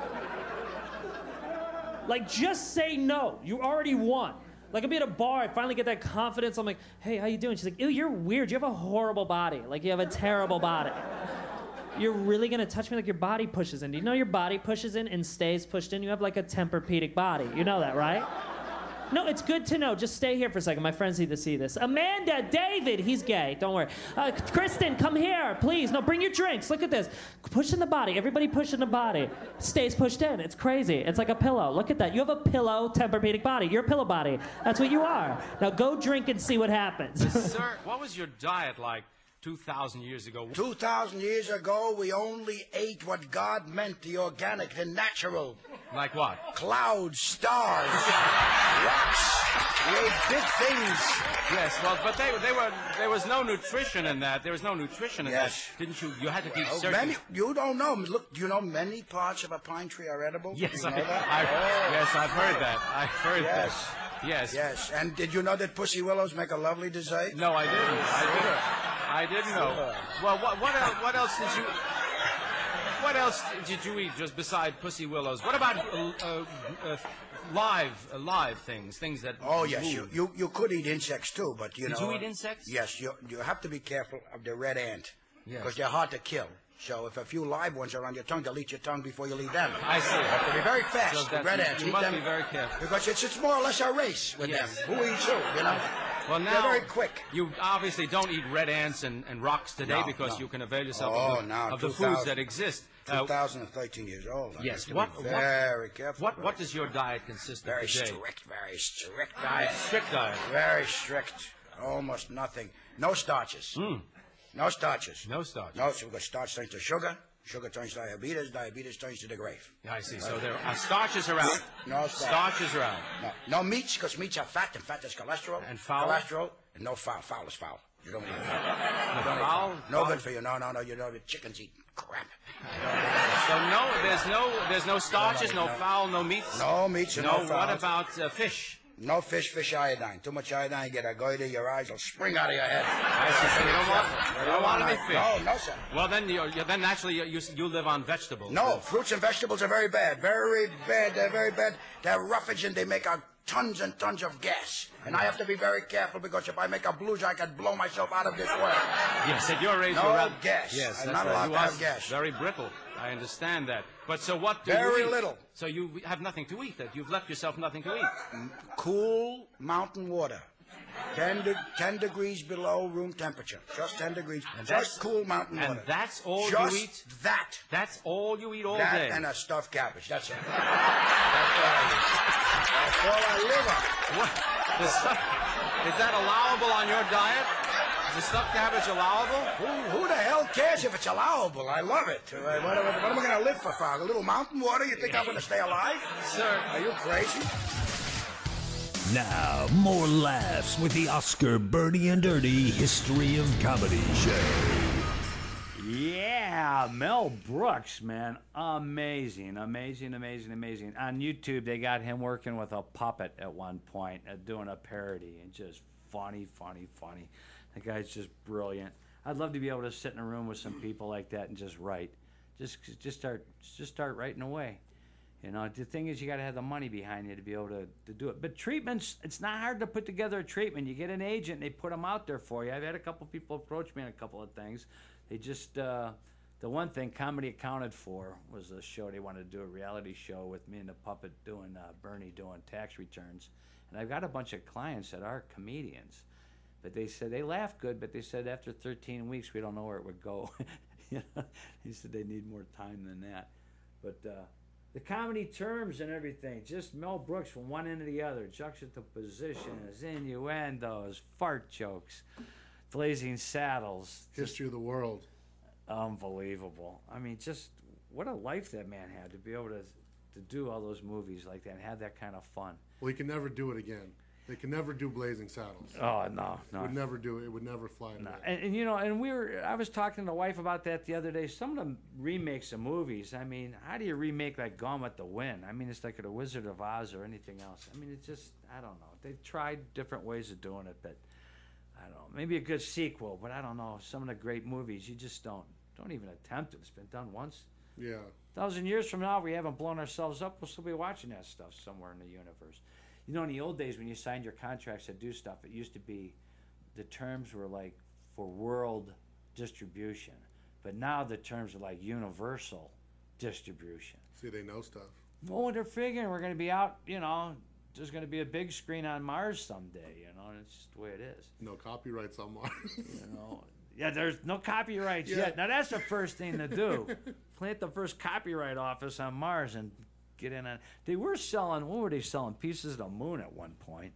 Like, just say no. You already won. Like, I'll be at a bar, I finally get that confidence. I'm like, hey, how you doing? She's like, ew, you're weird. You have a horrible body. Like, you have a terrible body. You're really gonna touch me? Like, your body pushes in. Do you know your body pushes in and stays pushed in? You have like a Tempur-Pedic body. You know that, right? No, it's good to know. Just stay here for a second. My friends need to see this. Amanda, David, he's gay. Don't worry. Kristen, come here, please. No, bring your drinks. Look at this. Push in the body. Everybody push in the body. Stays pushed in. It's crazy. It's like a pillow. Look at that. You have a pillow Tempur-Pedic body. You're a pillow body. That's what you are. Now go drink and see what happens. Sir, what was your diet like 2,000 years ago? 2,000 years ago, we only ate what God meant, the organic, the natural. Like what? Clouds, stars, rocks. We ate big things. Yes, well, but there was no nutrition in that. There was no nutrition in that. Didn't you? You had to eat certain... You don't know. Look, do you know many parts of a pine tree are edible? Yes, you know yes, I've heard that. I've heard that. Yes. Yes, and did you know that pussy willows make a lovely dessert? No, I didn't. I didn't know. Well, what else did you... What else did you eat just beside pussy willows? What about live things that... Oh, yes, you could eat insects too, but you know... Did you eat insects? Yes, you have to be careful of the red ant, because they're hard to kill. So if a few live ones are on your tongue, they'll eat your tongue before you leave them. I see. You have to be very fast So with red ants. You must be very careful. Because it's more or less a race with them. Who eats who, you know? Well, now, they're very quick. You obviously don't eat red ants and rocks today because you can avail yourself of the foods that exist. 2013 years old. Yes. Very careful. What does your diet consist of Very today? strict diet. Strict diet. Very strict. Almost nothing. No starches. No starches. No starches. No, so because starch turns to sugar. Sugar turns to diabetes. Diabetes turns to the grave. I see. So there are starches are out. No starches are out. No meats, because meats are fat, and fat is cholesterol. And foul? Cholesterol, and no foul. Foul is foul. You don't eat foul. Foul? No good for you. No. You don't eat chickens eat crap. So there's no starches, no fowl, no meats? No meats and no fowls. What about fish? No fish iodine. Too much iodine, you get a goiter, your eyes will spring out of your head. I see. So you don't want any fish? No, sir. Well, then naturally you live on vegetables. No, fruits and vegetables are very bad. Very bad. They're very bad. They're roughage and they make tons and tons of gas. And I have to be very careful because if I make a blues, I could blow myself out of this world. Yes, at your age, no gas. Yes, I'm not allowed to have gas. Very brittle. I understand that. But so what do you Very eat? little. So you have nothing to eat. That you've left yourself nothing to eat. Cool mountain water. 10 degrees below room temperature. Just 10 degrees. And just cool mountain water. And that's all just you eat? That. That's all you eat all that day? That and a stuffed cabbage. That's it. That's all I live on. What? Is that allowable on your diet? Is the stuffed cabbage allowable? Who the hell cares if it's allowable? I love it. What am I going to live for? A little mountain water? You think I'm going to stay alive? Sir. Are you crazy? Now, more laughs with the Oscar Bernie and Ernie History of Comedy Show. Yeah, Mel Brooks, man. Amazing. On YouTube, they got him working with a puppet at one point, doing a parody, and just funny. The guy's just brilliant. I'd love to be able to sit in a room with some people like that and just write. Just start writing away. You know, the thing is, you got to have the money behind you to be able to do it. But treatments, it's not hard to put together a treatment. You get an agent, and they put them out there for you. I've had a couple people approach me on a couple of things. They just, the one thing Comedy Accounted For was a show. They wanted to do a reality show with me and the puppet doing, Bernie doing tax returns. And I've got a bunch of clients that are comedians. But they said, they laugh good, but they said after 13 weeks, we don't know where it would go. You know? They said they need more time than that. But, the comedy terms and everything, just Mel Brooks from one end to the other, juxtapositions, innuendos, fart jokes, Blazing Saddles. History of the world. Unbelievable. I mean, just what a life that man had to be able to do all those movies like that and have that kind of fun. Well, he can never do it again. They can never do Blazing Saddles. Oh, no. Would never do it. It would never fly. No. And you know, I was talking to the wife about that the other day. Some of the remakes of movies, I mean, how do you remake like Gone with the Wind? I mean, it's like The Wizard of Oz or anything else. I mean, it's just, I don't know. They've tried different ways of doing it, but I don't know. Maybe a good sequel, but I don't know. Some of the great movies, you just don't even attempt it. It's been done once. Yeah. 1,000 years from now, if we haven't blown ourselves up, we'll still be watching that stuff somewhere in the universe. You know, in the old days when you signed your contracts to do stuff, it used to be the terms were like for world distribution. But now the terms are like universal distribution. See, they know stuff. Well, they're figuring we're going to be out, you know, there's going to be a big screen on Mars someday, you know, and it's just the way it is. No copyrights on Mars. You know, yeah, there's no copyrights yet. Now, that's the first thing to do. Plant the first copyright office on Mars and get in on. They were selling, what were they selling? Pieces of the moon at one point.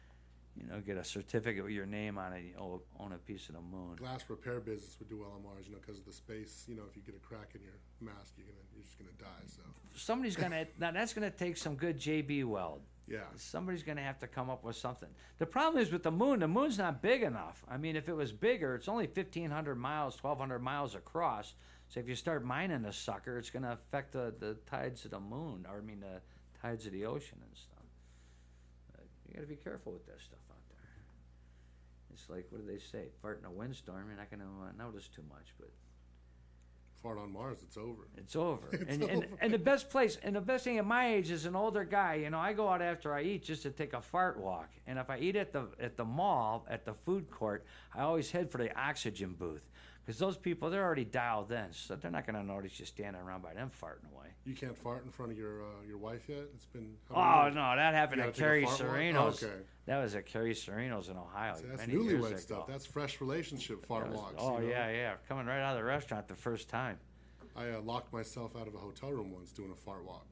You know, get a certificate with your name on it, you own a piece of the moon. Glass repair business would do well on Mars, you know, because of the space. You know, if you get a crack in your mask, you're just gonna die. So somebody's gonna now that's gonna take some good JB Weld. Yeah. Somebody's gonna have to come up with something. The problem is with the moon. The moon's not big enough. I mean, if it was bigger, it's only 1,500 miles, 1,200 miles across. So if you start mining the sucker, it's gonna affect the tides of the moon, or I mean the tides of the ocean and stuff. You gotta be careful with that stuff out there. It's like, what do they say? Fart in a windstorm, you're not gonna notice too much, but fart on Mars, it's over. It's over. It's and over. And the best place, and the best thing at my age as an older guy, you know, I go out after I eat just to take a fart walk. And if I eat at the mall, at the food court, I always head for the oxygen booth. Because those people, they're already dialed in, so they're not going to notice you standing around by them farting away. You can't fart in front of your wife yet? It's been... Oh, no, that happened You at gotta take a Carrie fart walk? Sereno's. Okay. That was at Carrie Sereno's in Ohio. See, that's many years newlywed ago. stuff. That's fresh relationship fart walks. Oh, you know? yeah. Coming right out of the restaurant the first time. I locked myself out of a hotel room once doing a fart walk.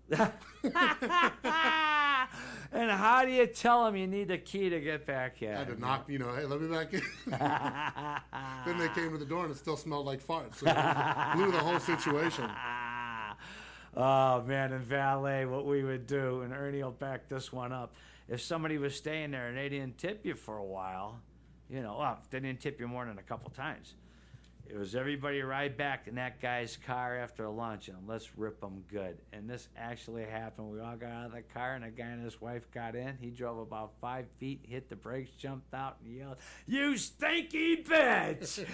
And how do you tell them you need the key to get back in? I had to knock, you know, hey, let me back in. Then they came to the door and it still smelled like farts. So it blew the whole situation. Oh, man, in valet, what we would do, and Ernie will back this one up, if somebody was staying there and they didn't tip you for a while, you know, well, if they didn't tip you more than a couple times, it was everybody ride back in that guy's car after lunch and let's rip them good. And this actually happened. We all got out of the car and the guy and his wife got in. He drove about 5 feet, hit the brakes, jumped out and yelled, "You stinky bitch!"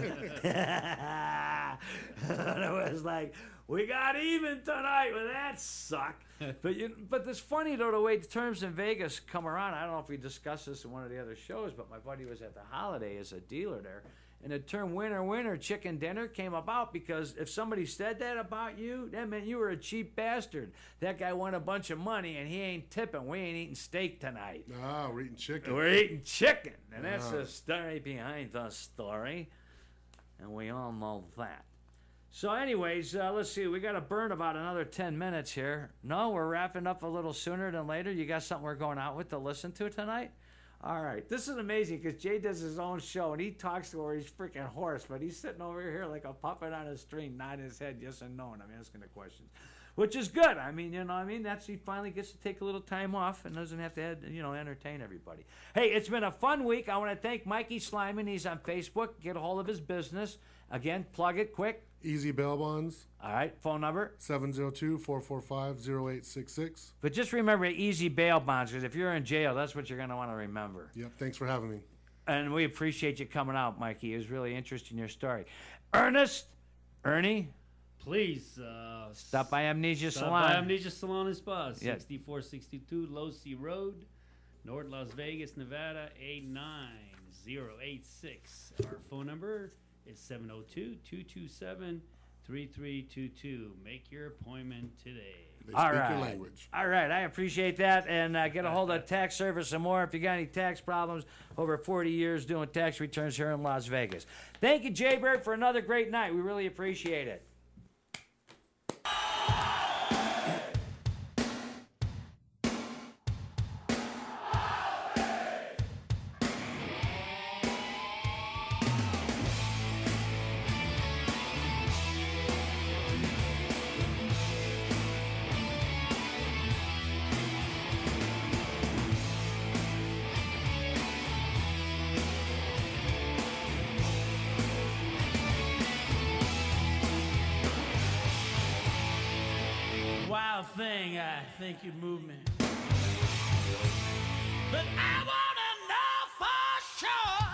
And it was like, we got even tonight with that suck. But it's funny, though, the way the terms in Vegas come around. I don't know if we discussed this in one of the other shows, but my buddy was at the Holiday as a dealer there. And the term winner, winner, chicken dinner came about because if somebody said that about you, that meant you were a cheap bastard. That guy won a bunch of money and he ain't tipping. We ain't eating steak tonight. Ah, we're eating chicken. We're eating chicken. And that's the story behind the story. And we all know that. So anyways, let's see. We got to burn about another 10 minutes here. No, we're wrapping up a little sooner than later. You got something we're going out with to listen to tonight? All right. This is amazing because Jay does his own show, and he talks to where he's freaking hoarse, but he's sitting over here like a puppet on a string, nodding his head yes and no, and I'm asking the questions. which is good. I mean, you know what I mean? He finally gets to take a little time off and doesn't have to, entertain everybody. Hey, it's been a fun week. I want to thank Mikey Slyman. He's on Facebook. Get a hold of his business. Again, plug it quick. Easy Bail Bonds. All right, phone number? 702-445-0866. But just remember Easy Bail Bonds, because if you're in jail, that's what you're going to want to remember. Yep, thanks for having me. And we appreciate you coming out, Mikey. It was really interesting, your story. Ernie? Please stop by Amnesia Salon. Stop by Amnesia Salon and Spa, Yes. 6462 Low C Road, North Las Vegas, Nevada, 89086. Our phone number is 702-227-3322. Make your appointment today. All right. All right, I appreciate that. And get a hold of tax service some more if you got any tax problems. Over 40 years doing tax returns here in Las Vegas. Thank you, Jaybird, for another great night. We really appreciate it. Thing, I think you move me. But I wanna know for sure.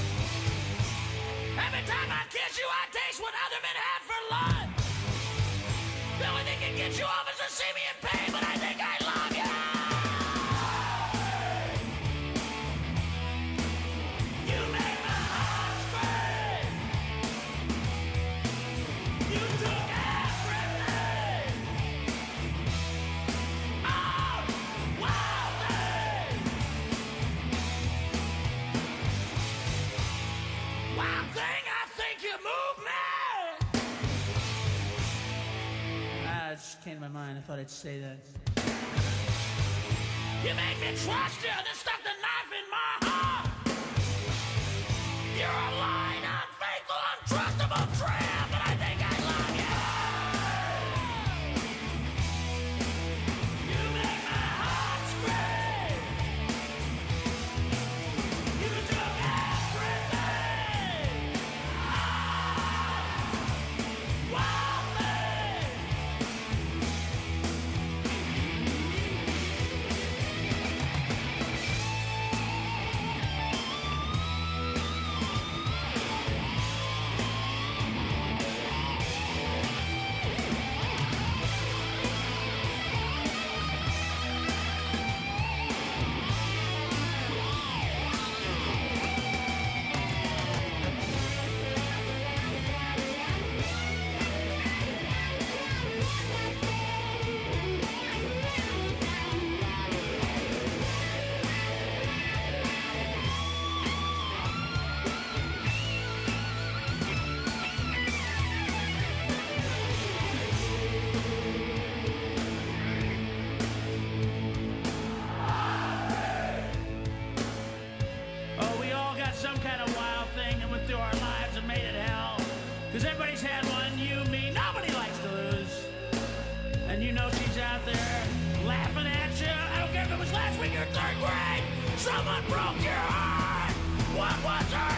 Every time I kiss you, I taste what other men have for lunch. The only thing that can get you off is to see me in pain, but I think I love you. You make my heart scream. You took everything. Wild thing, I think you move me. It just came to my mind. I thought I'd say that. You make me trust you, then stuck the knife in my heart. You're a lying, unfaithful, untrustable tramp, and I think I love you. You make my heart scream. You took everything. Wild thing. Some kind of wild thing that went through our lives and made it hell. Because everybody's had one, you, me, nobody likes to lose. And you know she's out there laughing at you. I don't care if it was last week or third grade. Someone broke your heart. What was her